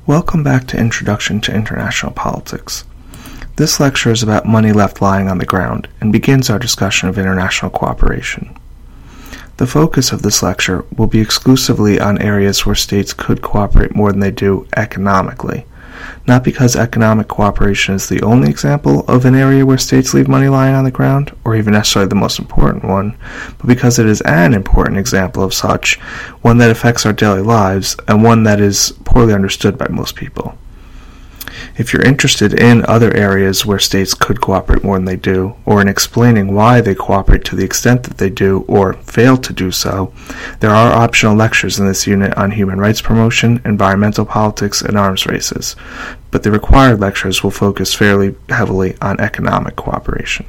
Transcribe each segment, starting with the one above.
Welcome back to Introduction to International Politics. This lecture is about money left lying on the ground and begins our discussion of international cooperation. The focus of this lecture will be exclusively on areas where states could cooperate more than they do economically, not because economic cooperation is the only example of an area where states leave money lying on the ground, or even necessarily the most important one, but because it is an important example of such, one that affects our daily lives, and one that is poorly understood by most people. If you're interested in other areas where states could cooperate more than they do, or in explaining why they cooperate to the extent that they do, or fail to do so, there are optional lectures in this unit on human rights promotion, environmental politics, and arms races, but the required lectures will focus fairly heavily on economic cooperation.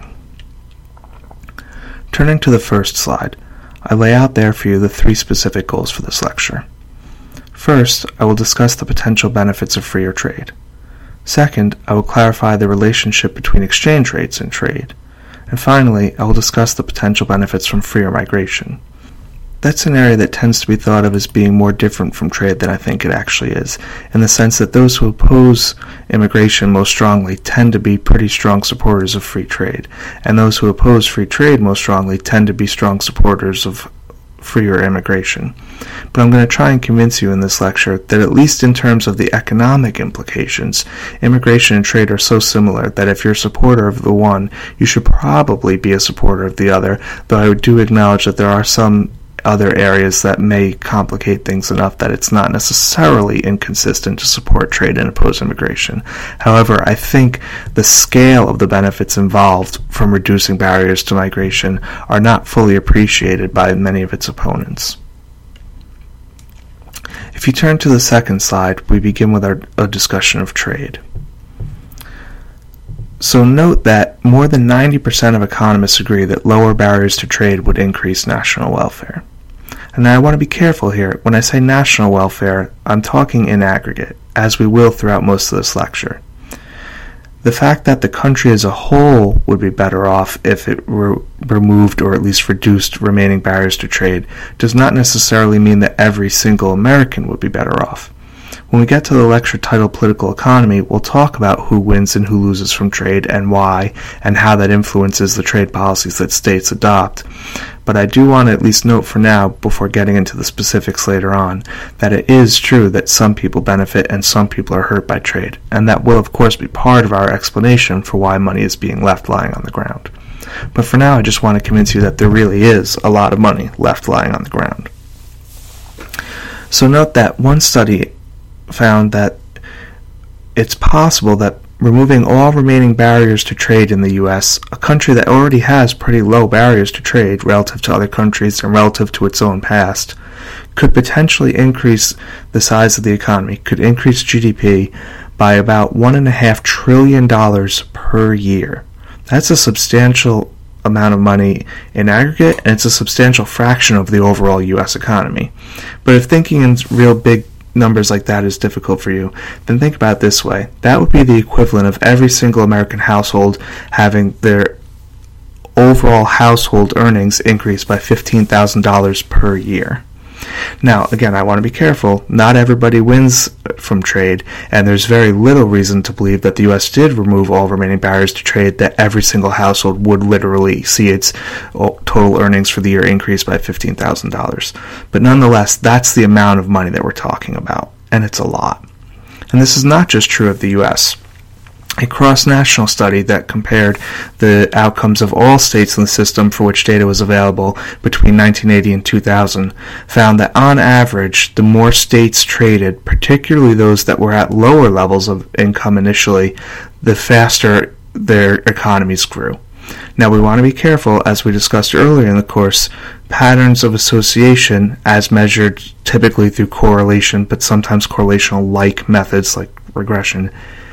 Turning to the first slide, I lay out there for you the three specific goals for this lecture. First, I will discuss the potential benefits of freer trade. Second, I will clarify the relationship between exchange rates and trade. And finally, I will discuss the potential benefits from freer migration. That's an area that tends to be thought of as being more different from trade than I think it actually is, in the sense that those who oppose immigration most strongly tend to be pretty strong supporters of free trade, and those who oppose free trade most strongly tend to be strong supporters of freer immigration. But I'm going to try and convince you in this lecture that at least in terms of the economic implications, immigration and trade are so similar that if you're a supporter of the one, you should probably be a supporter of the other, though I do acknowledge that there are some other areas that may complicate things enough that it's not necessarily inconsistent to support trade and oppose immigration. However, I think the scale of the benefits involved from reducing barriers to migration are not fully appreciated by many of its opponents. If you turn to the second slide, we begin with a discussion of trade. So note that more than 90% of economists agree that lower barriers to trade would increase national welfare. And now I want to be careful here. When I say national welfare, I'm talking in aggregate, as we will throughout most of this lecture. The fact that the country as a whole would be better off if it removed or at least reduced remaining barriers to trade does not necessarily mean that every single American would be better off. When we get to the lecture titled Political Economy, we'll talk about who wins and who loses from trade and why, and how that influences the trade policies that states adopt. But I do want to at least note for now, before getting into the specifics later on, that it is true that some people benefit and some people are hurt by trade, and that will of course be part of our explanation for why money is being left lying on the ground. But for now, I just want to convince you that there really is a lot of money left lying on the ground. So note that one study found that it's possible that removing all remaining barriers to trade in the U.S., a country that already has pretty low barriers to trade relative to other countries and relative to its own past, could potentially increase the size of the economy, could increase GDP by about $1.5 trillion per year. That's a substantial amount of money in aggregate, and it's a substantial fraction of the overall U.S. economy. But if thinking in real big numbers like that is difficult for you, then think about it this way. That would be the equivalent of every single American household having their overall household earnings increase by $15,000 per year. Now, again, I want to be careful. Not everybody wins from trade, and there's very little reason to believe that the U.S. did remove all remaining barriers to trade, that every single household would literally see its total earnings for the year increase by $15,000. But nonetheless, that's the amount of money that we're talking about, and it's a lot. And this is not just true of the U.S. A cross-national study that compared the outcomes of all states in the system for which data was available between 1980 and 2000 found that on average, the more states traded, particularly those that were at lower levels of income initially, the faster their economies grew. Now we want to be careful, as we discussed earlier in the course, patterns of association as measured typically through correlation, but sometimes correlational-like methods like regression,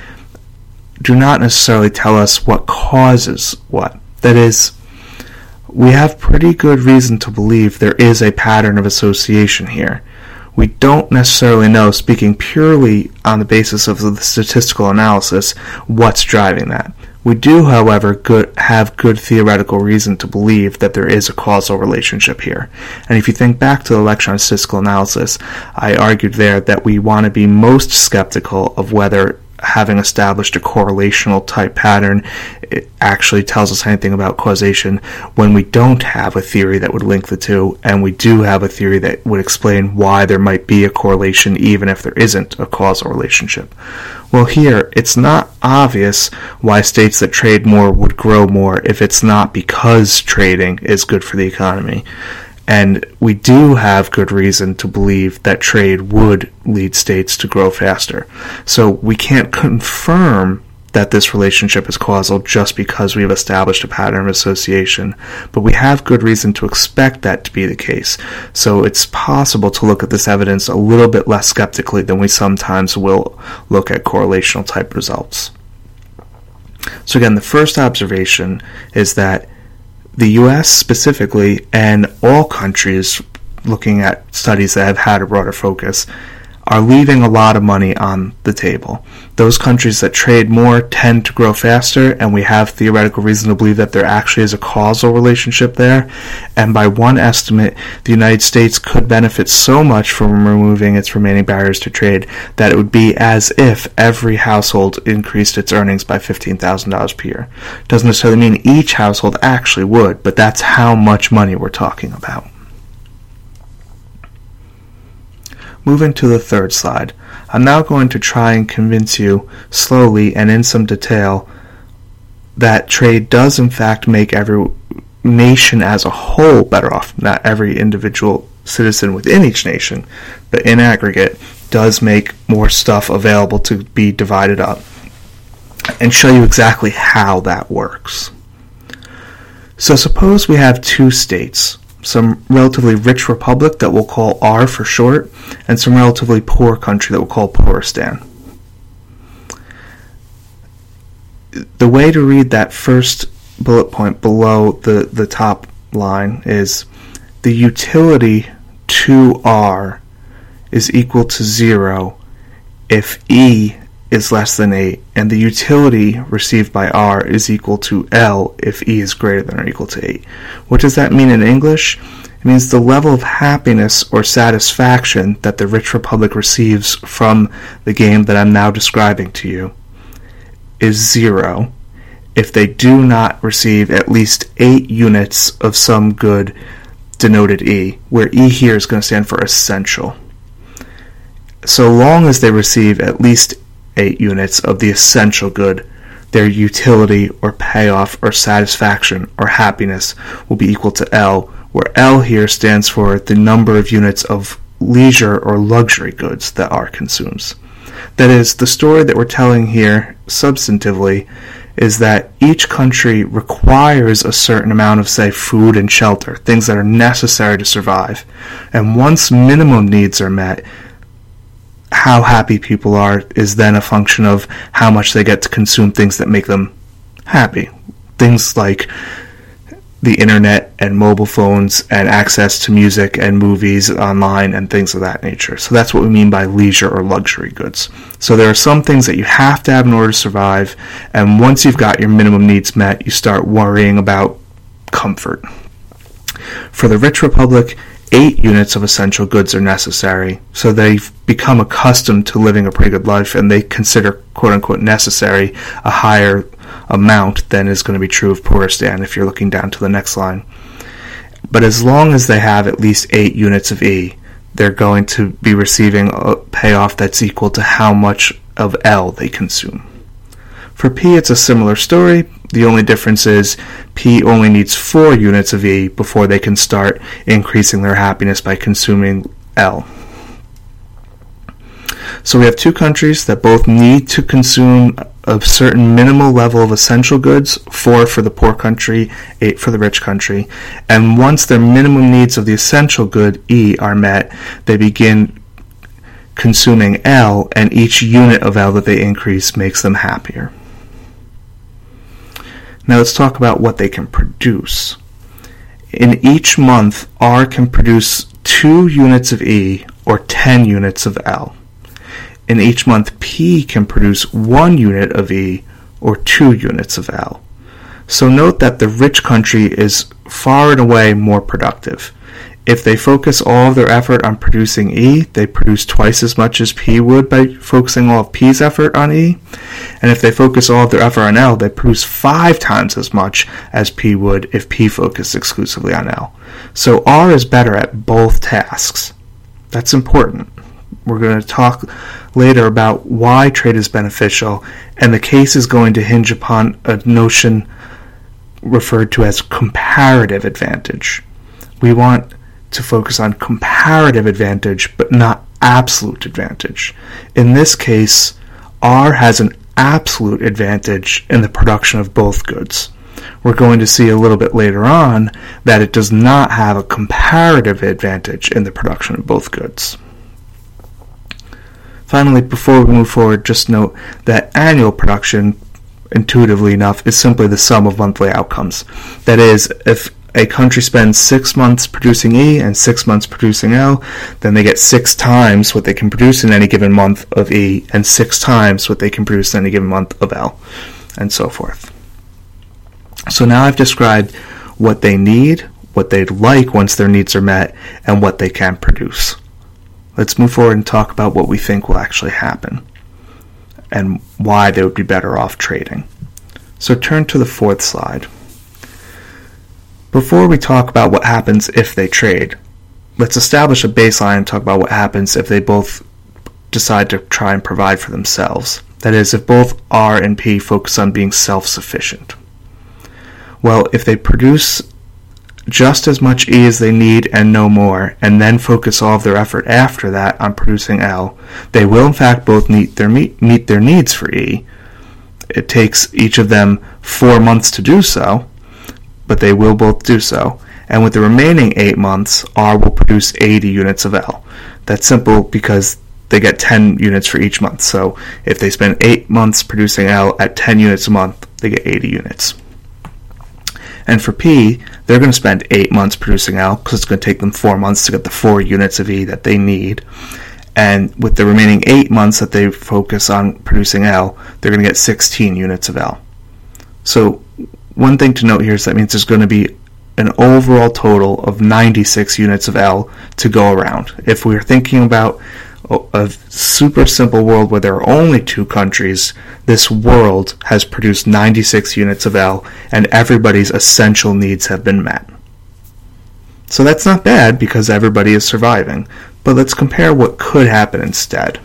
do not necessarily tell us what causes what. That is, we have pretty good reason to believe there is a pattern of association here. We don't necessarily know, speaking purely on the basis of the statistical analysis, what's driving that. We do, however, have good theoretical reason to believe that there is a causal relationship here. And if you think back to the lecture on statistical analysis, I argued there that we want to be most skeptical of whether having established a correlational type pattern it actually tells us anything about causation when we don't have a theory that would link the two, and we do have a theory that would explain why there might be a correlation even if there isn't a causal relationship. Well, here, it's not obvious why states that trade more would grow more if it's not because trading is good for the economy. And we do have good reason to believe that trade would lead states to grow faster. So we can't confirm that this relationship is causal just because we have established a pattern of association, but we have good reason to expect that to be the case. So it's possible to look at this evidence a little bit less skeptically than we sometimes will look at correlational type results. So again, the first observation is that the U.S. specifically, and all countries looking at studies that have had a broader focus, are leaving a lot of money on the table. Those countries that trade more tend to grow faster, and we have theoretical reason to believe that there actually is a causal relationship there. And by one estimate, the United States could benefit so much from removing its remaining barriers to trade that it would be as if every household increased its earnings by $15,000 per year. Doesn't necessarily mean each household actually would, but that's how much money we're talking about. Moving to the third slide, I'm now going to try and convince you slowly and in some detail that trade does in fact make every nation as a whole better off. Not every individual citizen within each nation, but in aggregate does make more stuff available to be divided up, and show you exactly how that works. So suppose we have two states, some relatively rich republic that we'll call R for short, and some relatively poor country that we'll call Pouristan. The way to read that first bullet point below the top line is the utility to R is equal to 0 if E is less than 8, and the utility received by R is equal to L if E is greater than or equal to 8. What does that mean in English? It means the level of happiness or satisfaction that the rich republic receives from the game that I'm now describing to you is 0 if they do not receive at least 8 units of some good denoted E, where E here is going to stand for essential. So long as they receive at least 8 units of the essential good, their utility or payoff or satisfaction or happiness will be equal to L, where L here stands for the number of units of leisure or luxury goods that R consumes. That is, the story that we're telling here substantively is that each country requires a certain amount of, say, food and shelter, things that are necessary to survive. And once minimum needs are met, how happy people are is then a function of how much they get to consume things that make them happy. Things like the internet and mobile phones and access to music and movies online and things of that nature. So that's what we mean by leisure or luxury goods. So there are some things that you have to have in order to survive, and once you've got your minimum needs met, you start worrying about comfort. For the rich republic, 8 units of essential goods are necessary, so they've become accustomed to living a pretty good life, and they consider quote-unquote necessary a higher amount than is going to be true of Pouristan if you're looking down to the next line. But as long as they have at least 8 units of E, they're going to be receiving a payoff that's equal to how much of L they consume. For P, it's a similar story. The only difference is P only needs 4 units of E before they can start increasing their happiness by consuming L. So we have two countries that both need to consume a certain minimal level of essential goods, 4 for the poor country, 8 for the rich country. And once their minimum needs of the essential good, E, are met, they begin consuming L, and each unit of L that they increase makes them happier. Now let's talk about what they can produce. In each month, R can produce 2 units of E or 10 units of L. In each month, P can produce 1 unit of E or 2 units of L. So note that the rich country is far and away more productive. If they focus all of their effort on producing E, they produce twice as much as P would by focusing all of P's effort on E. And if they focus all of their effort on L, they produce 5 times as much as P would if P focused exclusively on L. So R is better at both tasks. That's important. We're going to talk later about why trade is beneficial, and the case is going to hinge upon a notion referred to as comparative advantage. We want to focus on comparative advantage, but not absolute advantage. In this case, R has an absolute advantage in the production of both goods. We're going to see a little bit later on that it does not have a comparative advantage in the production of both goods. Finally, before we move forward, just note that annual production, intuitively enough, is simply the sum of monthly outcomes. That is, if a country spends 6 months producing E and 6 months producing L, then they get 6 times what they can produce in any given month of E and 6 times what they can produce in any given month of L, and so forth. So now I've described what they need, what they'd like once their needs are met, and what they can produce. Let's move forward and talk about what we think will actually happen and why they would be better off trading. So turn to the 4th slide. Before we talk about what happens if they trade, let's establish a baseline and talk about what happens if they both decide to try and provide for themselves. That is, if both R and P focus on being self-sufficient. Well, if they produce just as much E as they need and no more, and then focus all of their effort after that on producing L, they will in fact both meet their needs for E. It takes each of them 4 months to do so, but they will both do so. And with the remaining 8 months, R will produce 80 units of L. That's simple because they get 10 units for each month. So if they spend 8 months producing L at 10 units a month, they get 80 units. And for P, they're going to spend 8 months producing L because it's going to take them 4 months to get the 4 units of E that they need. And with the remaining 8 months that they focus on producing L, they're going to get 16 units of L. So one thing to note here is that means there's going to be an overall total of 96 units of L to go around. If we're thinking about a super simple world where there are only 2 countries, this world has produced 96 units of L, and everybody's essential needs have been met. So that's not bad because everybody is surviving, but let's compare what could happen instead.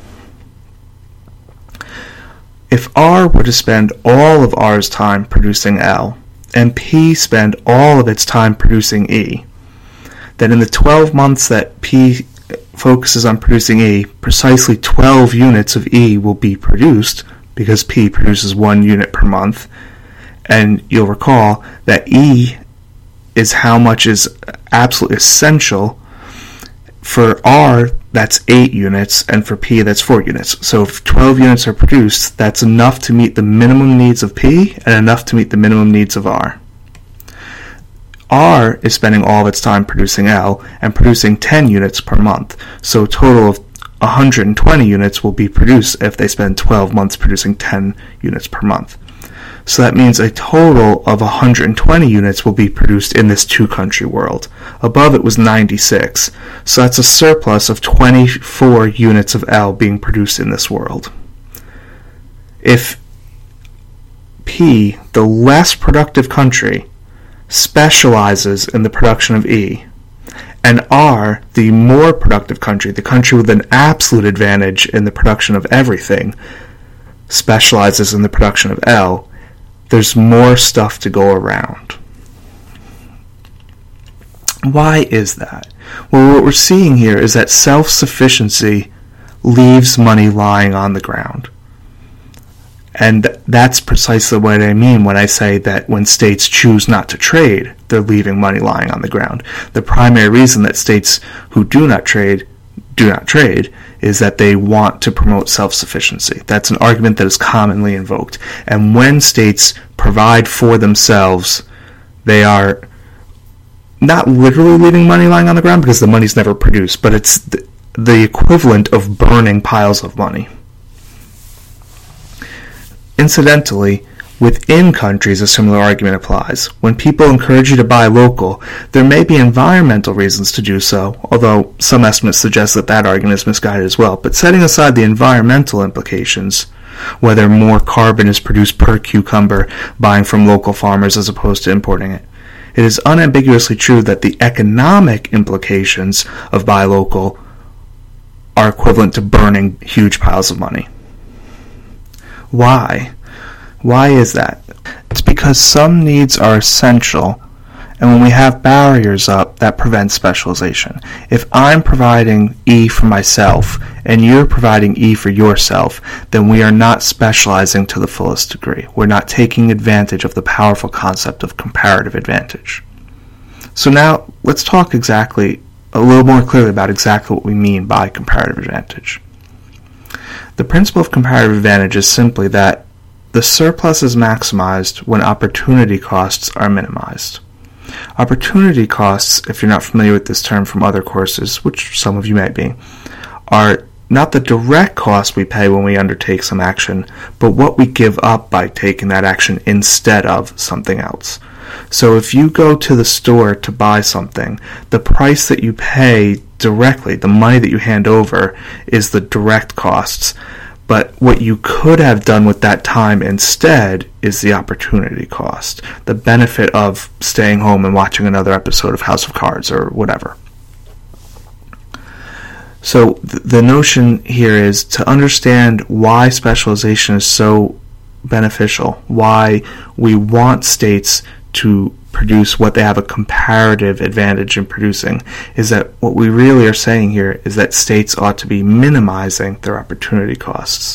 If R were to spend all of R's time producing L, and P spend all of its time producing E, then in the 12 months that P focuses on producing E, precisely 12 units of E will be produced because P produces 1 unit per month. And you'll recall that E is how much is absolutely essential. For R, that's 8 units, and for P, that's 4 units. So if 12 units are produced, that's enough to meet the minimum needs of P and enough to meet the minimum needs of R. R is spending all of its time producing L and producing 10 units per month, so a total of 120 units will be produced if they spend 12 months producing 10 units per month. So that means a total of 120 units will be produced in this 2-country world. Above it was 96, so that's a surplus of 24 units of L being produced in this world. If P, the less productive country, specializes in the production of E, and R, the more productive country, the country with an absolute advantage in the production of everything, specializes in the production of L, there's more stuff to go around. Why is that? Well, what we're seeing here is that self-sufficiency leaves money lying on the ground. And that's precisely what I mean when I say that when states choose not to trade, they're leaving money lying on the ground. The primary reason that states who do not trade is that they want to promote self-sufficiency. That's an argument that is commonly invoked. And when states provide for themselves, they are not literally leaving money lying on the ground because the money's never produced, but it's the equivalent of burning piles of money. Incidentally, Within countries, a similar argument applies. When people encourage you to buy local, there may be environmental reasons to do so, although some estimates suggest that that argument is misguided as well. But setting aside the environmental implications, whether more carbon is produced per cucumber buying from local farmers as opposed to importing it, it is unambiguously true that the economic implications of buy local are equivalent to burning huge piles of money. Why? Why is that? It's because some needs are essential, and when we have barriers up, that prevents specialization. If I'm providing E for myself, and you're providing E for yourself, then we are not specializing to the fullest degree. We're not taking advantage of the powerful concept of comparative advantage. So now, let's talk a little more clearly about exactly what we mean by comparative advantage. The principle of comparative advantage is simply that the surplus is maximized when opportunity costs are minimized. Opportunity costs, if you're not familiar with this term from other courses, which some of you may be, are not the direct cost we pay when we undertake some action, but what we give up by taking that action instead of something else. So if you go to the store to buy something, the price that you pay directly, the money that you hand over, is the direct costs. But what you could have done with that time instead is the opportunity cost, the benefit of staying home and watching another episode of House of Cards or whatever. So the notion here is to understand why specialization is so beneficial, why we want states to produce what they have a comparative advantage in producing, is that what we really are saying here is that states ought to be minimizing their opportunity costs.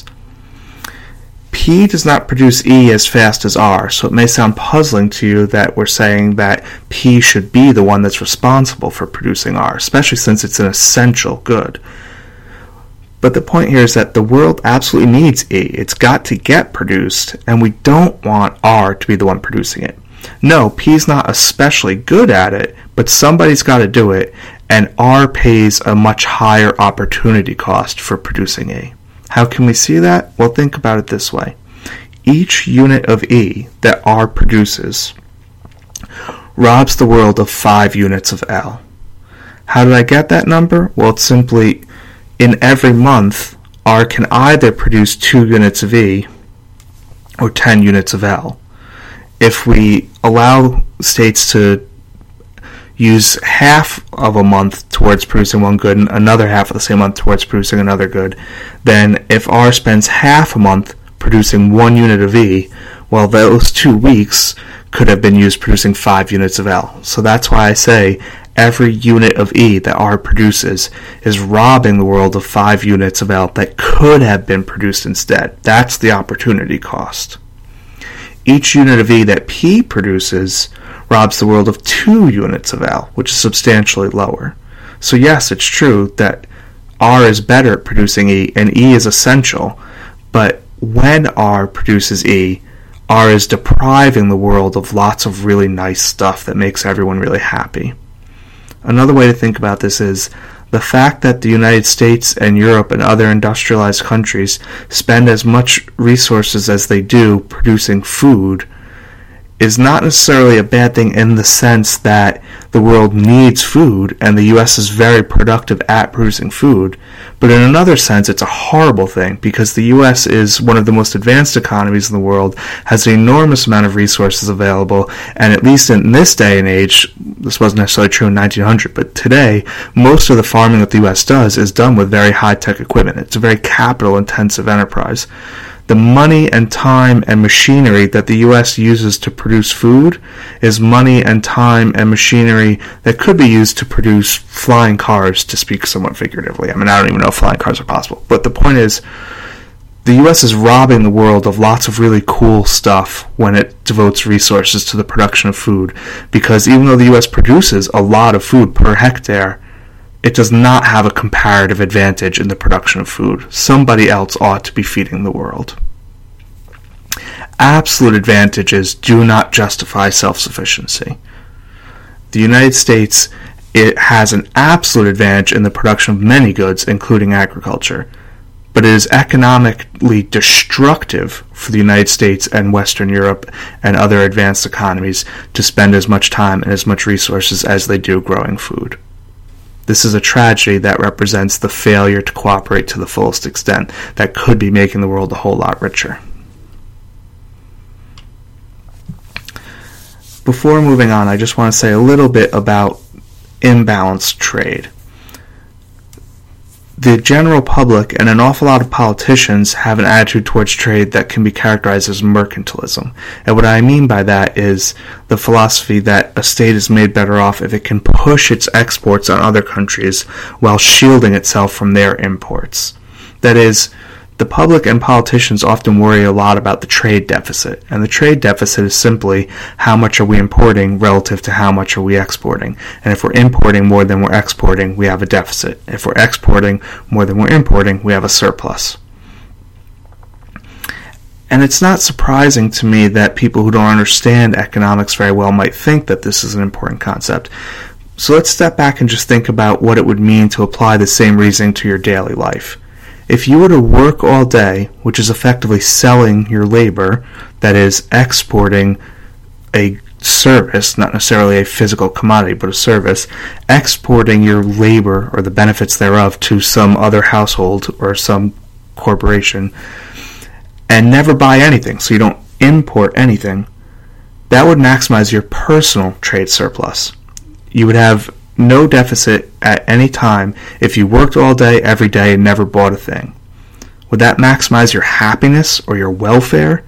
P does not produce E as fast as R, so it may sound puzzling to you that we're saying that P should be the one that's responsible for producing R, especially since it's an essential good. But the point here is that the world absolutely needs E. It's got to get produced, and we don't want R to be the one producing it. No, P's not especially good at it, but somebody's got to do it, and R pays a much higher opportunity cost for producing E. How can we see that? Well, think about it this way. Each unit of E that R produces robs the world of 5 units of L. How did I get that number? Well, it's simply, in every month, R can either produce 2 units of E or 10 units of L. If we allow states to use half of a month towards producing one good and another half of the same month towards producing another good, then if R spends half a month producing 1 unit of E, well, those 2 weeks could have been used producing 5 units of L. So that's why I say every unit of E that R produces is robbing the world of 5 units of L that could have been produced instead. That's the opportunity cost. Each unit of E that P produces robs the world of 2 units of L, which is substantially lower. So yes, it's true that R is better at producing E, and E is essential, but when R produces E, R is depriving the world of lots of really nice stuff that makes everyone really happy. Another way to think about this is the fact that the United States and Europe and other industrialized countries spend as much resources as they do producing food is not necessarily a bad thing in the sense that the world needs food and the U.S. is very productive at producing food, but in another sense it's a horrible thing because the U.S. is one of the most advanced economies in the world, has an enormous amount of resources available, and at least in this day and age, this wasn't necessarily true in 1900, but today most of the farming that the U.S. does is done with very high-tech equipment. It's a very capital-intensive enterprise. The money and time and machinery that the U.S. uses to produce food is money and time and machinery that could be used to produce flying cars, to speak somewhat figuratively. I mean, I don't even know if flying cars are possible. But the point is, the U.S. is robbing the world of lots of really cool stuff when it devotes resources to the production of food. Because even though the U.S. produces a lot of food per hectare, it does not have a comparative advantage in the production of food. Somebody else ought to be feeding the world. Absolute advantages do not justify self-sufficiency. The United States, it has an absolute advantage in the production of many goods, including agriculture. but it is economically destructive for the United States and Western Europe and other advanced economies to spend as much time and as much resources as they do growing food. This is a tragedy that represents the failure to cooperate to the fullest extent that could be making the world a whole lot richer. Before moving on, I just want to say a little bit about imbalanced trade. The general public and an awful lot of politicians have an attitude towards trade that can be characterized as mercantilism. And what I mean by that is the philosophy that a state is made better off if it can push its exports on other countries while shielding itself from their imports. That is, the public and politicians often worry a lot about the trade deficit, and the trade deficit is simply how much are we importing relative to how much are we exporting. And if we're importing more than we're exporting, we have a deficit. If we're exporting more than we're importing, we have a surplus. And it's not surprising to me that people who don't understand economics very well might think that this is an important concept. So let's step back and just think about what it would mean to apply the same reasoning to your daily life. If you were to work all day, which is effectively selling your labor, that is, exporting a service, not necessarily a physical commodity, but a service, exporting your labor or the benefits thereof to some other household or some corporation, and never buy anything, so you don't import anything, that would maximize your personal trade surplus. You would have no deficit at any time if you worked all day, every day, and never bought a thing. Would that maximize your happiness or your welfare?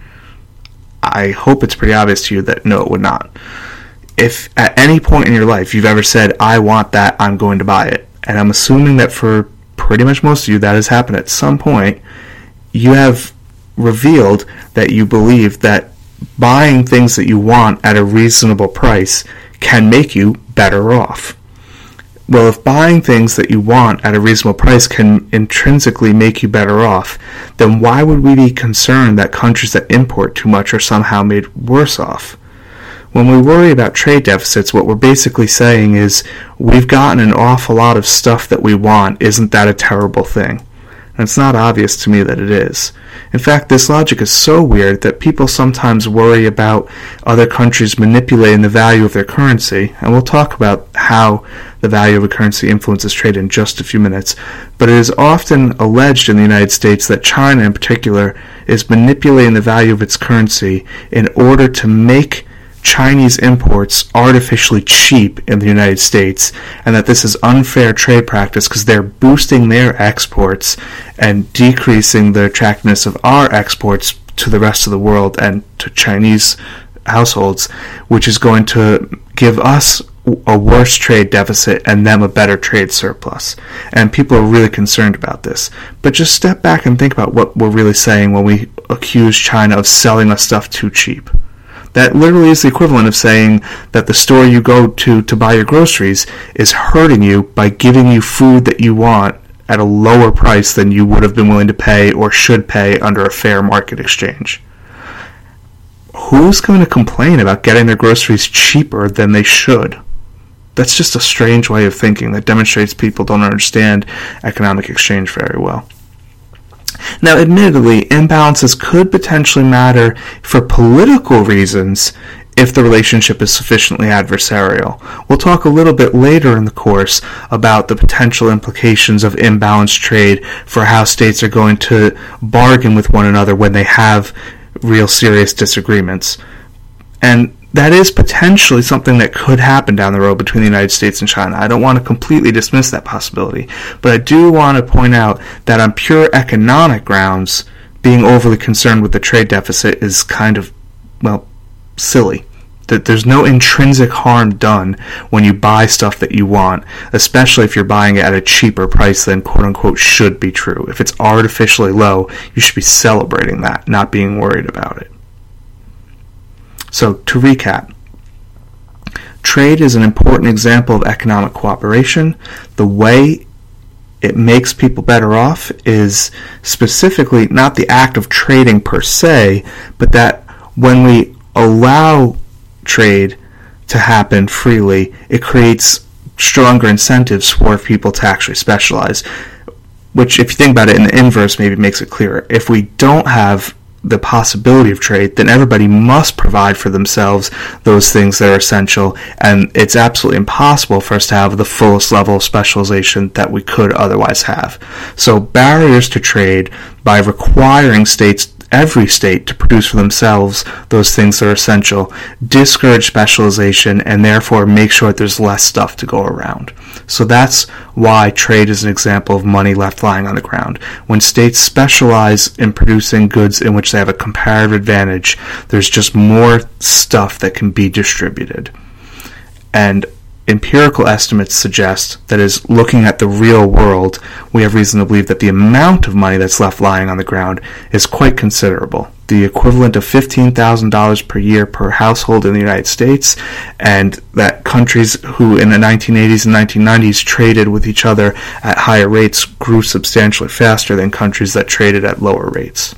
I hope it's pretty obvious to you that no, it would not. If at any point in your life you've ever said, I want that, I'm going to buy it, and I'm assuming that for pretty much most of you that has happened at some point, you have revealed that you believe that buying things that you want at a reasonable price can make you better off. Well, if buying things that you want at a reasonable price can intrinsically make you better off, then why would we be concerned that countries that import too much are somehow made worse off? When we worry about trade deficits, what we're basically saying is, we've gotten an awful lot of stuff that we want, isn't that a terrible thing? And it's not obvious to me that it is. In fact, this logic is so weird that people sometimes worry about other countries manipulating the value of their currency, and we'll talk about how the value of a currency influences trade in just a few minutes, but it is often alleged in the United States that China in particular is manipulating the value of its currency in order to make Chinese imports artificially cheap in the United States, and that this is unfair trade practice because they're boosting their exports and decreasing the attractiveness of our exports to the rest of the world and to Chinese households, which is going to give us a worse trade deficit and them a better trade surplus. And people are really concerned about this. But just step back and think about what we're really saying when we accuse China of selling us stuff too cheap. That literally is the equivalent of saying that the store you go to buy your groceries is hurting you by giving you food that you want at a lower price than you would have been willing to pay or should pay under a fair market exchange. Who's going to complain about getting their groceries cheaper than they should? That's just a strange way of thinking that demonstrates people don't understand economic exchange very well. Now, admittedly, imbalances could potentially matter for political reasons if the relationship is sufficiently adversarial. We'll talk a little bit later in the course about the potential implications of imbalanced trade for how states are going to bargain with one another when they have real serious disagreements. And that is potentially something that could happen down the road between the United States and China. I don't want to completely dismiss that possibility, but I do want to point out that on pure economic grounds, being overly concerned with the trade deficit is kind of, well, silly. That there's no intrinsic harm done when you buy stuff that you want, especially if you're buying it at a cheaper price than quote-unquote should be true. If it's artificially low, you should be celebrating that, not being worried about it. So, to recap, trade is an important example of economic cooperation. The way it makes people better off is specifically not the act of trading per se, but that when we allow trade to happen freely, it creates stronger incentives for people to actually specialize. which, if you think about it in the inverse, maybe makes it clearer. If we don't have the possibility of trade, then everybody must provide for themselves those things that are essential, and it's absolutely impossible for us to have the fullest level of specialization that we could otherwise have. So barriers to trade, by requiring every state to produce for themselves those things that are essential, discourage specialization, and therefore make sure that there's less stuff to go around. So that's why trade is an example of money left lying on the ground. When states specialize in producing goods in which they have a comparative advantage, there's just more stuff that can be distributed. And empirical estimates suggest that, is looking at the real world, we have reason to believe that the amount of money that's left lying on the ground is quite considerable. The equivalent of $15,000 per year per household in the United States, and that countries who in the 1980s and 1990s traded with each other at higher rates grew substantially faster than countries that traded at lower rates.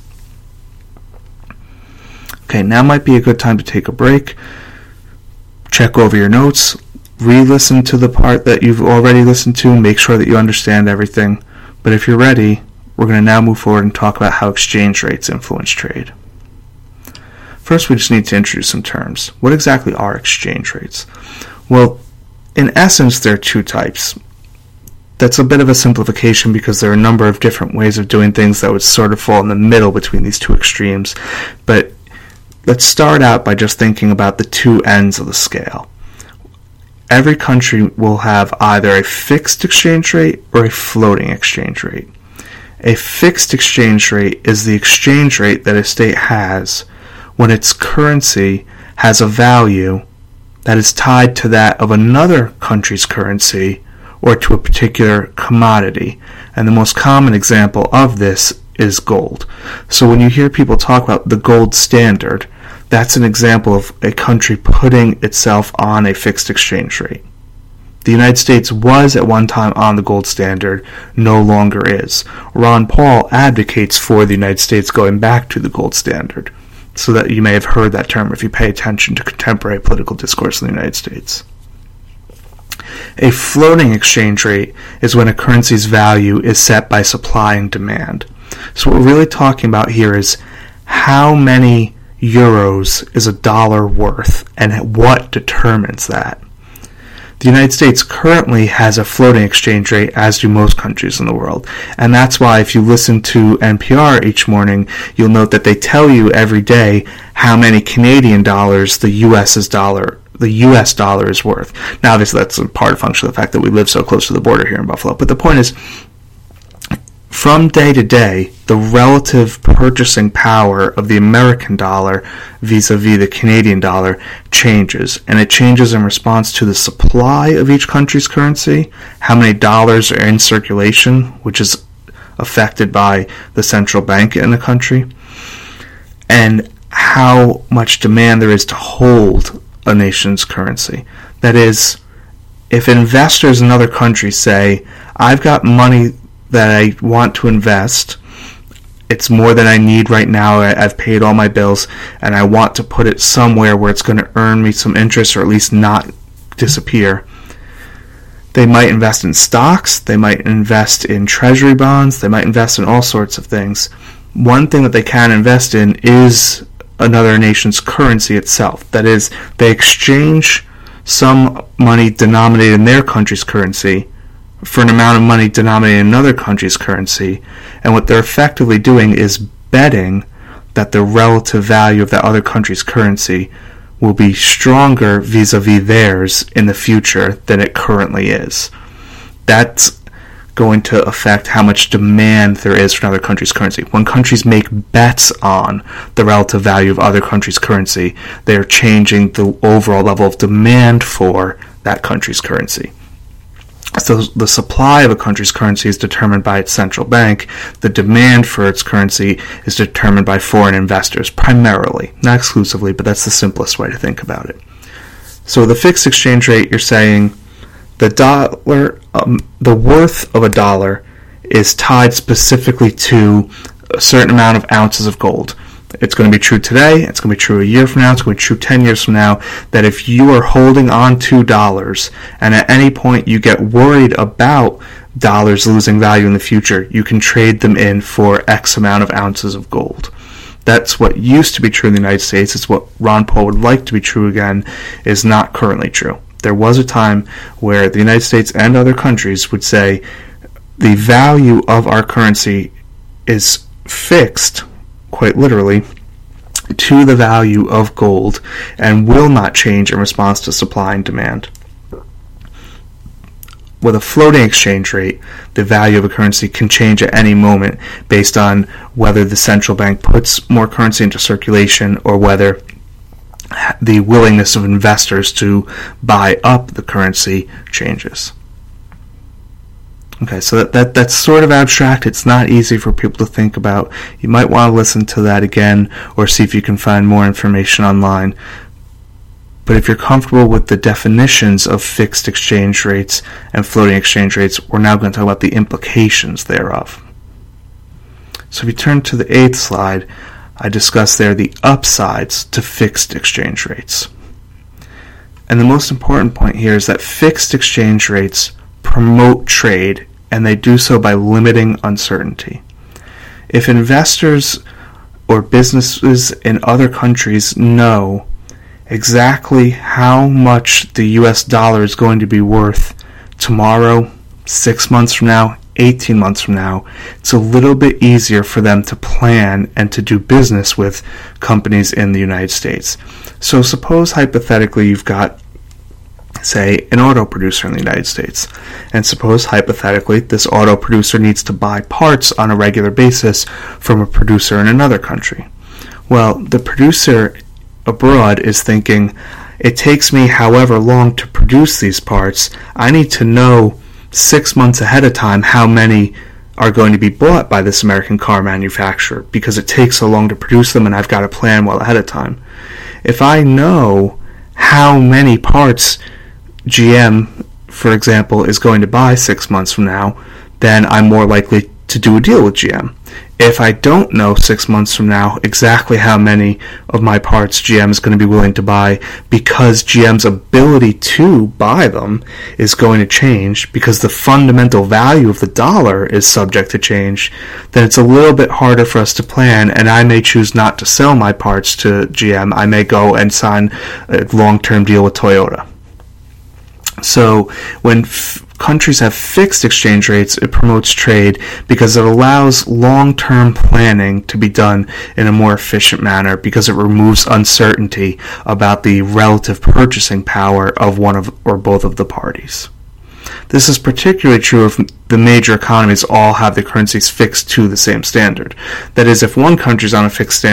Okay, now might be a good time to take a break, check over your notes, re-listen to the part that you've already listened to, make sure that you understand everything. But if you're ready, we're going to now move forward and talk about how exchange rates influence trade. First, we just need to introduce some terms. What exactly are exchange rates? Well, in essence, there are two types. That's a bit of a simplification because there are a number of different ways of doing things that would sort of fall in the middle between these two extremes. But let's start out by just thinking about the two ends of the scale. Every country will have either a fixed exchange rate or a floating exchange rate. A fixed exchange rate is the exchange rate that a state has when its currency has a value that is tied to that of another country's currency or to a particular commodity. And the most common example of this is gold. So when you hear people talk about the gold standard, that's an example of a country putting itself on a fixed exchange rate. The United States was at one time on the gold standard, no longer is. Ron Paul advocates for the United States going back to the gold standard, so that you may have heard that term if you pay attention to contemporary political discourse in the United States. A floating exchange rate is when a currency's value is set by supply and demand. So what we're really talking about here is how many euros is a dollar worth, and what determines that. The United States currently has a floating exchange rate, as do most countries in the world, and that's why if you listen to NPR each morning, you'll note that they tell you every day how many Canadian dollars the US dollar is worth. Now obviously that's a part of function of the fact that we live so close to the border here in Buffalo, but the point is, from day to day, the relative purchasing power of the American dollar vis-a-vis the Canadian dollar changes, and it changes in response to the supply of each country's currency, how many dollars are in circulation, which is affected by the central bank in the country, and how much demand there is to hold a nation's currency. That is, if investors in other countries say, I've got money that I want to invest, it's more than I need right now, I've paid all my bills, and I want to put it somewhere where it's going to earn me some interest or at least not disappear. They might invest in stocks, they might invest in treasury bonds, they might invest in all sorts of things. One thing that they can invest in is another nation's currency itself. That is, they exchange some money denominated in their country's currency for an amount of money denominated in another country's currency, and what they're effectively doing is betting that the relative value of that other country's currency will be stronger vis-a-vis theirs in the future than it currently is. That's going to affect how much demand there is for another country's currency. When countries make bets on the relative value of other countries' currency, they're changing the overall level of demand for that country's currency. So the supply of a country's currency is determined by its central bank. The demand for its currency is determined by foreign investors, primarily. Not exclusively, but that's the simplest way to think about it. So the fixed exchange rate, you're saying the worth of a dollar is tied specifically to a certain amount of ounces of gold. It's going to be true today, it's going to be true a year from now, it's going to be true 10 years from now, that if you are holding on to dollars and at any point you get worried about dollars losing value in the future, you can trade them in for X amount of ounces of gold. That's what used to be true in the United States. It's what Ron Paul would like to be true again, is not currently true. There was a time where the United States and other countries would say the value of our currency is fixed, quite literally, to the value of gold and will not change in response to supply and demand. With a floating exchange rate, the value of a currency can change at any moment based on whether the central bank puts more currency into circulation or whether the willingness of investors to buy up the currency changes. Okay, so that's sort of abstract. It's not easy for people to think about. You might want to listen to that again or see if you can find more information online. But if you're comfortable with the definitions of fixed exchange rates and floating exchange rates, we're now going to talk about the implications thereof. So if you turn to the 8th slide, I discuss there the upsides to fixed exchange rates. And the most important point here is that fixed exchange rates promote trade, and they do so by limiting uncertainty. If investors or businesses in other countries know exactly how much the US dollar is going to be worth tomorrow, 6 months from now, 18 months from now, it's a little bit easier for them to plan and to do business with companies in the United States. So suppose hypothetically you've got, say, an auto producer in the United States, and suppose hypothetically this auto producer needs to buy parts on a regular basis from a producer in another country. Well, the producer abroad is thinking, it takes me however long to produce these parts. I need to know 6 months ahead of time how many are going to be bought by this American car manufacturer because it takes so long to produce them and I've got to plan well ahead of time. If I know how many parts GM, for example, is going to buy 6 months from now, then I'm more likely to do a deal with GM. If I don't know 6 months from now exactly how many of my parts GM is going to be willing to buy because GM's ability to buy them is going to change because the fundamental value of the dollar is subject to change, then it's a little bit harder for us to plan, and I may choose not to sell my parts to GM. I may go and sign a long-term deal with Toyota. So when countries have fixed exchange rates, it promotes trade because it allows long-term planning to be done in a more efficient manner because it removes uncertainty about the relative purchasing power of one of or both of the parties. This is particularly true if the major economies all have their currencies fixed to the same standard. That is, if one country's on a fixed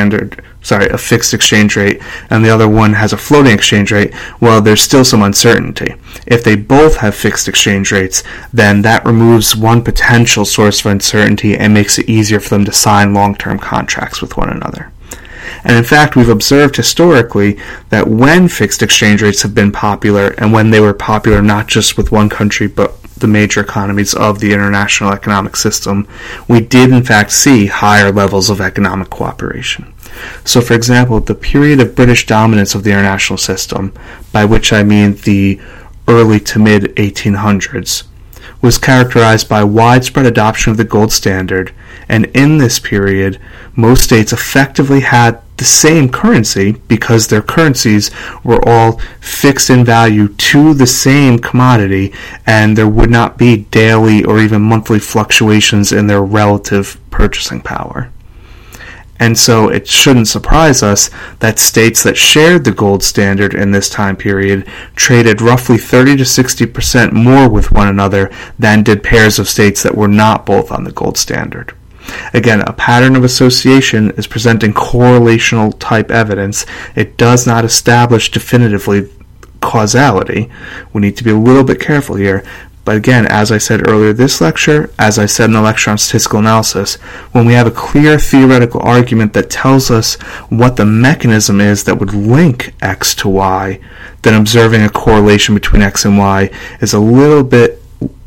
exchange rate, and the other one has a floating exchange rate, well, there's still some uncertainty. If they both have fixed exchange rates, then that removes one potential source of uncertainty and makes it easier for them to sign long-term contracts with one another. And in fact, we've observed historically that when fixed exchange rates have been popular, and when they were popular not just with one country but the major economies of the international economic system, we did in fact see higher levels of economic cooperation. So for example, the period of British dominance of the international system, by which I mean the early to mid 1800s, was characterized by widespread adoption of the gold standard, and in this period, most states effectively had the same currency because their currencies were all fixed in value to the same commodity, and there would not be daily or even monthly fluctuations in their relative purchasing power. And so it shouldn't surprise us that states that shared the gold standard in this time period traded roughly 30 to 60% more with one another than did pairs of states that were not both on the gold standard. Again, a pattern of association is presenting correlational type evidence. It does not establish definitively causality. We need to be a little bit careful here. But again, as I said earlier this lecture, as I said in the lecture on statistical analysis, when we have a clear theoretical argument that tells us what the mechanism is that would link X to Y, then observing a correlation between X and Y is a little bit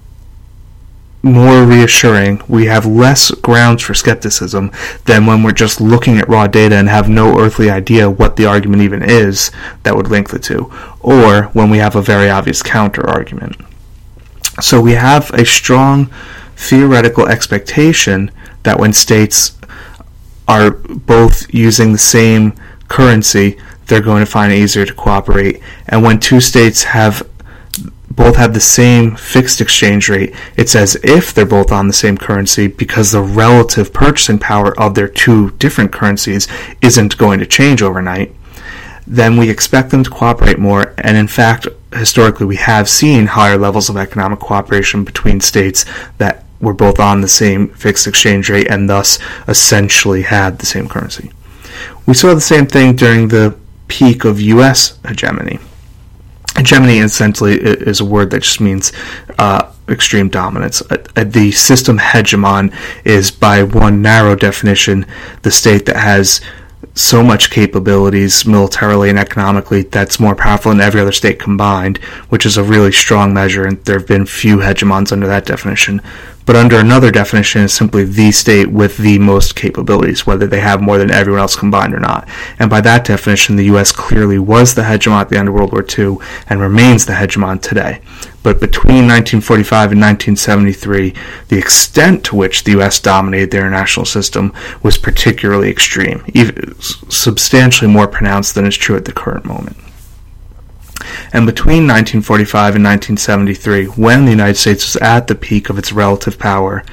more reassuring. We have less grounds for skepticism than when we're just looking at raw data and have no earthly idea what the argument even is that would link the two, or when we have a very obvious counter argument. So we have a strong theoretical expectation that when states are both using the same currency, they're going to find it easier to cooperate. And when two states both have the same fixed exchange rate, it's as if they're both on the same currency, because the relative purchasing power of their two different currencies isn't going to change overnight. Then we expect them to cooperate more, and in fact, historically we have seen higher levels of economic cooperation between states that were both on the same fixed exchange rate and thus essentially had the same currency. We saw the same thing during the peak of U.S. hegemony. Hegemony essentially is a word that just means extreme dominance. The system hegemon is, by one narrow definition, the state that has so much capabilities militarily and economically that's more powerful than every other state combined, which is a really strong measure, and there have been few hegemons under that definition. But under another definition is simply the state with the most capabilities, whether they have more than everyone else combined or not. And by that definition, the U.S. clearly was the hegemon at the end of World War II and remains the hegemon today. But between 1945 and 1973, the extent to which the U.S. dominated the international system was particularly extreme, even substantially more pronounced than is true at the current moment. And between 1945 and 1973, when the United States was at the peak of its relative power,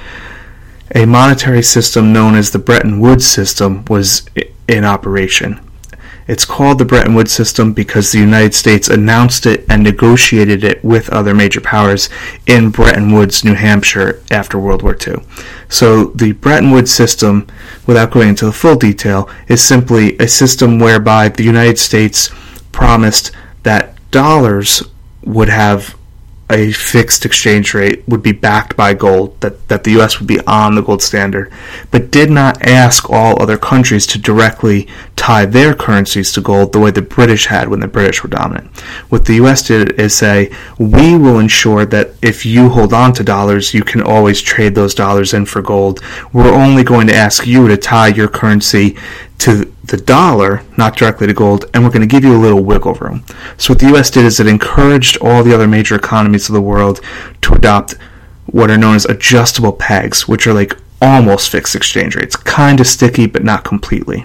a monetary system known as the Bretton Woods system was in operation. It's called the Bretton Woods system because the United States announced it and negotiated it with other major powers in Bretton Woods, New Hampshire, after World War II. So the Bretton Woods system, without going into the full detail, is simply a system whereby the United States promised that dollars would have a fixed exchange rate, would be backed by gold, that the U.S. would be on the gold standard, but did not ask all other countries to directly tie their currencies to gold the way the British had when the British were dominant. What the U.S. did is say, we will ensure that if you hold on to dollars, you can always trade those dollars in for gold. We're only going to ask you to tie your currency to the dollar, not directly to gold, and we're going to give you a little wiggle room. So what the U.S. did is it encouraged all the other major economies of the world to adopt what are known as adjustable pegs, which are like almost fixed exchange rates, kind of sticky but not completely.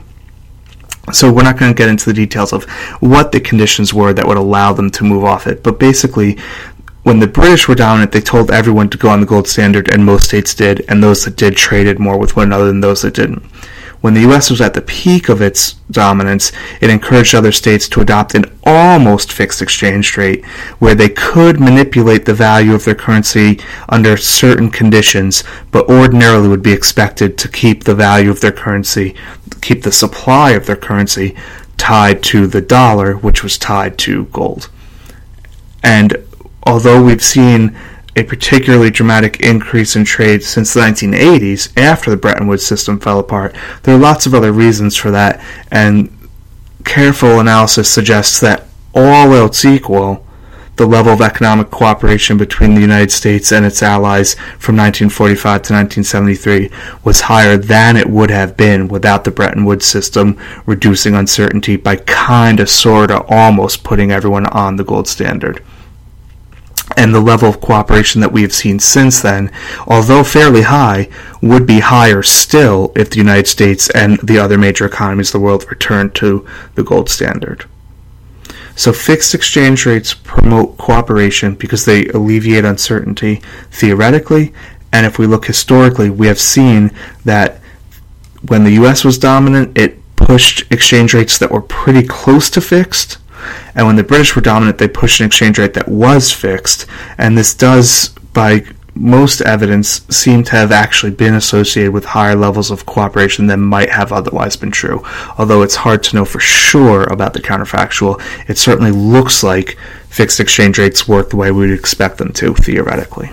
So we're not going to get into the details of what the conditions were that would allow them to move off it, but basically when the British were dominant, they told everyone to go on the gold standard, and most states did, and those that did traded more with one another than those that didn't. When the U.S. was at the peak of its dominance, it encouraged other states to adopt an almost fixed exchange rate where they could manipulate the value of their currency under certain conditions, but ordinarily would be expected to keep the value of their currency, keep the supply of their currency tied to the dollar, which was tied to gold. And although we've seen a particularly dramatic increase in trade since the 1980s, after the Bretton Woods system fell apart, there are lots of other reasons for that, and careful analysis suggests that all else equal, the level of economic cooperation between the United States and its allies from 1945 to 1973 was higher than it would have been without the Bretton Woods system reducing uncertainty by kinda, sorta, almost putting everyone on the gold standard. And the level of cooperation that we have seen since then, although fairly high, would be higher still if the United States and the other major economies of the world returned to the gold standard. So fixed exchange rates promote cooperation because they alleviate uncertainty theoretically, and if we look historically, we have seen that when the U.S. was dominant, it pushed exchange rates that were pretty close to fixed, and when the British were dominant, they pushed an exchange rate that was fixed, and this does, by most evidence, seem to have actually been associated with higher levels of cooperation than might have otherwise been true. Although it's hard to know for sure about the counterfactual, it certainly looks like fixed exchange rates work the way we would expect them to, theoretically.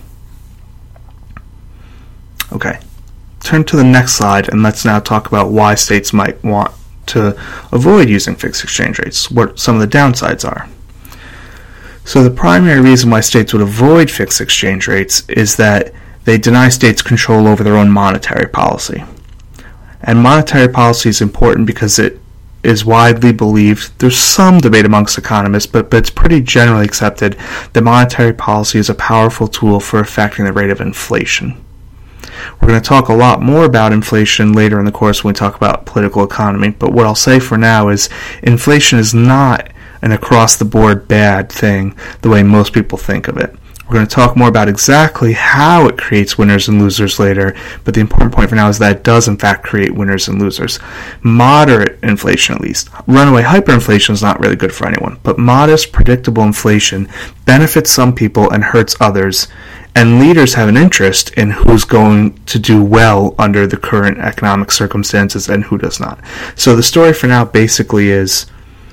Okay, turn to the next slide, and let's now talk about why states might want to avoid using fixed exchange rates, what some of the downsides are. So the primary reason why states would avoid fixed exchange rates is that they deny states control over their own monetary policy. And monetary policy is important because it is widely believed, there's some debate amongst economists, but it's pretty generally accepted that monetary policy is a powerful tool for affecting the rate of inflation. We're going to talk a lot more about inflation later in the course when we talk about political economy, but what I'll say for now is inflation is not an across-the-board bad thing the way most people think of it. We're going to talk more about exactly how it creates winners and losers later, but the important point for now is that it does in fact create winners and losers. Moderate inflation, at least. Runaway hyperinflation is not really good for anyone, but modest, predictable inflation benefits some people and hurts others, and leaders have an interest in who's going to do well under the current economic circumstances and who does not. So the story for now basically is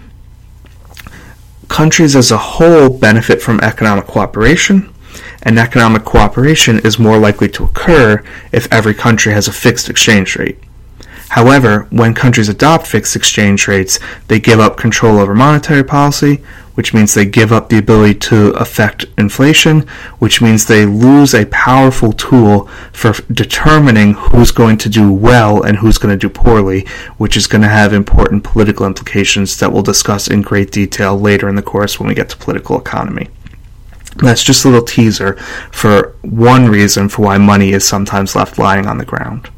countries as a whole benefit from economic cooperation, and economic cooperation is more likely to occur if every country has a fixed exchange rate. However, when countries adopt fixed exchange rates, they give up control over monetary policy, which means they give up the ability to affect inflation, which means they lose a powerful tool for determining who's going to do well and who's going to do poorly, which is going to have important political implications that we'll discuss in great detail later in the course when we get to political economy. That's just a little teaser for one reason for why money is sometimes left lying on the ground.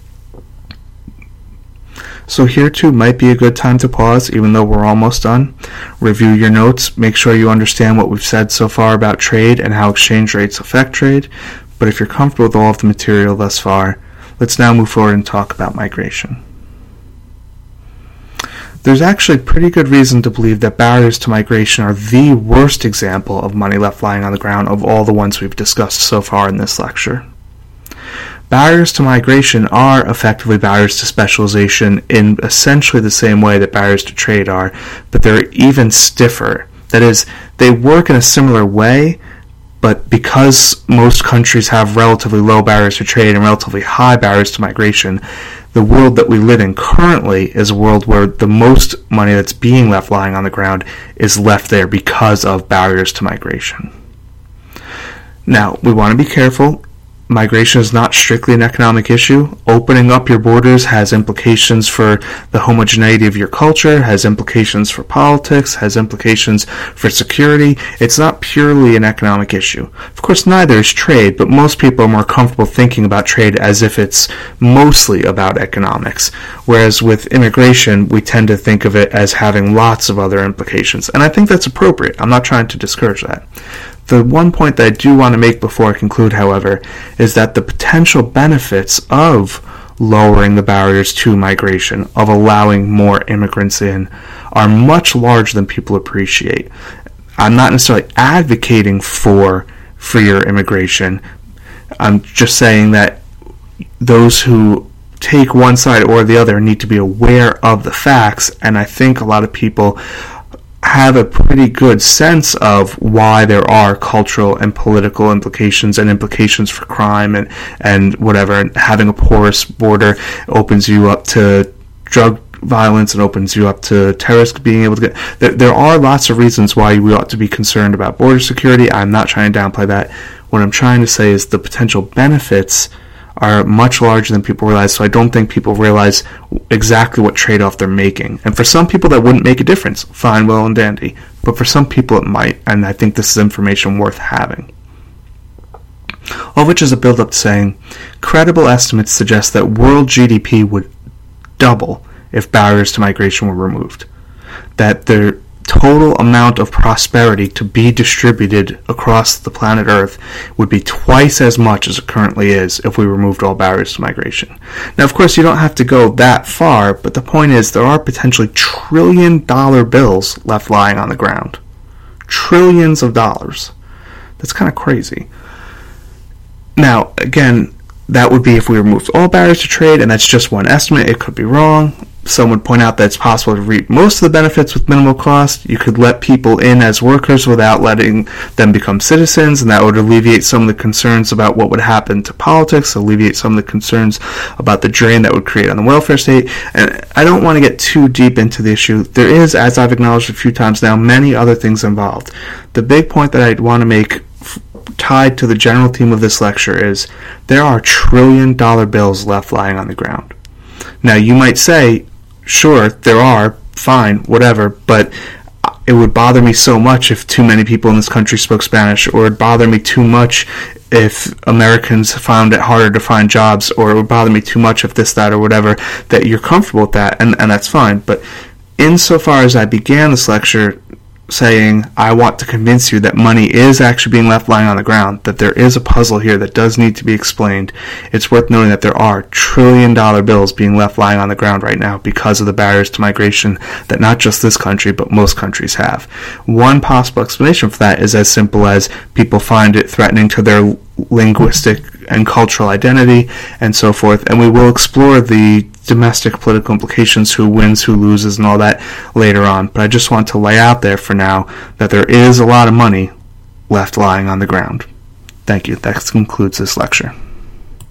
So here too might be a good time to pause, even though we're almost done. Review your notes, make sure you understand what we've said so far about trade and how exchange rates affect trade. But if you're comfortable with all of the material thus far, let's now move forward and talk about migration. There's actually pretty good reason to believe that barriers to migration are the worst example of money left lying on the ground of all the ones we've discussed so far in this lecture. Barriers to migration are effectively barriers to specialization in essentially the same way that barriers to trade are, but they're even stiffer. That is, they work in a similar way, but because most countries have relatively low barriers to trade and relatively high barriers to migration, the world that we live in currently is a world where the most money that's being left lying on the ground is left there because of barriers to migration. Now, we want to be careful. Migration is not strictly an economic issue. Opening up your borders has implications for the homogeneity of your culture, has implications for politics, has implications for security. It's not purely an economic issue. Of course, neither is trade, but most people are more comfortable thinking about trade as if it's mostly about economics, whereas with immigration, we tend to think of it as having lots of other implications. And I think that's appropriate. I'm not trying to discourage that. The one point that I do want to make before I conclude, however, is that the potential benefits of lowering the barriers to migration, of allowing more immigrants in, are much larger than people appreciate. I'm not necessarily advocating for freer immigration. I'm just saying that those who take one side or the other need to be aware of the facts, and I think a lot of people have a pretty good sense of why there are cultural and political implications and implications for crime and whatever. And having a porous border opens you up to drug violence and opens you up to terrorists being able to get... There are lots of reasons why we ought to be concerned about border security. I'm not trying to downplay that. What I'm trying to say is the potential benefits are much larger than people realize, so I don't think people realize exactly what trade-off they're making. And for some people that wouldn't make a difference, fine, well and dandy. But for some people it might, and I think this is information worth having. All of which is a build-up to saying, credible estimates suggest that world GDP would double if barriers to migration were removed. That the total amount of prosperity to be distributed across the planet Earth would be twice as much as it currently is if we removed all barriers to migration. Now, of course, you don't have to go that far, but the point is there are potentially trillion-dollar bills left lying on the ground. Trillions of dollars. That's kind of crazy. Now, again, that would be if we removed all barriers to trade, and that's just one estimate. It could be wrong. Some would point out that it's possible to reap most of the benefits with minimal cost. You could let people in as workers without letting them become citizens, and that would alleviate some of the concerns about what would happen to politics, alleviate some of the concerns about the drain that would create on the welfare state. And I don't want to get too deep into the issue. There is, as I've acknowledged a few times now, many other things involved. The big point that I'd want to make tied to the general theme of this lecture is there are trillion-dollar bills left lying on the ground. Now, you might say, sure, there are, fine, whatever, but it would bother me so much if too many people in this country spoke Spanish, or it would bother me too much if Americans found it harder to find jobs, or it would bother me too much if this, that, or whatever, that you're comfortable with that, and that's fine. But insofar as I began this lecture saying I want to convince you that money is actually being left lying on the ground, that there is a puzzle here that does need to be explained, it's worth noting that there are trillion-dollar bills being left lying on the ground right now because of the barriers to migration that not just this country but most countries have. One possible explanation for that is as simple as people find it threatening to their linguistic and cultural identity and so forth, and we will explore the domestic political implications, who wins, who loses, and all that later on. But I just want to lay out there for now that there is a lot of money left lying on the ground. Thank you. That concludes this lecture.